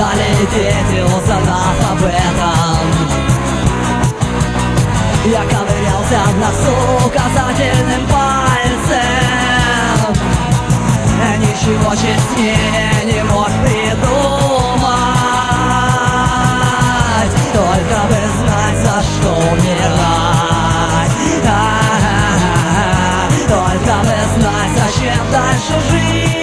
Дети, узнав об этом, я ковырялся в носу указательным пальцем. Ничего честнее не мог придумать, только бы знать, за что умирать. Только бы знать, зачем дальше жить.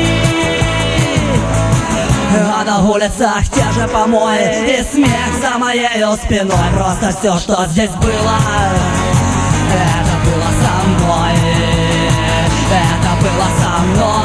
А на улицах те же помои и смех за моей спиной. Просто все, что здесь было, это было со мной. Это было со мной.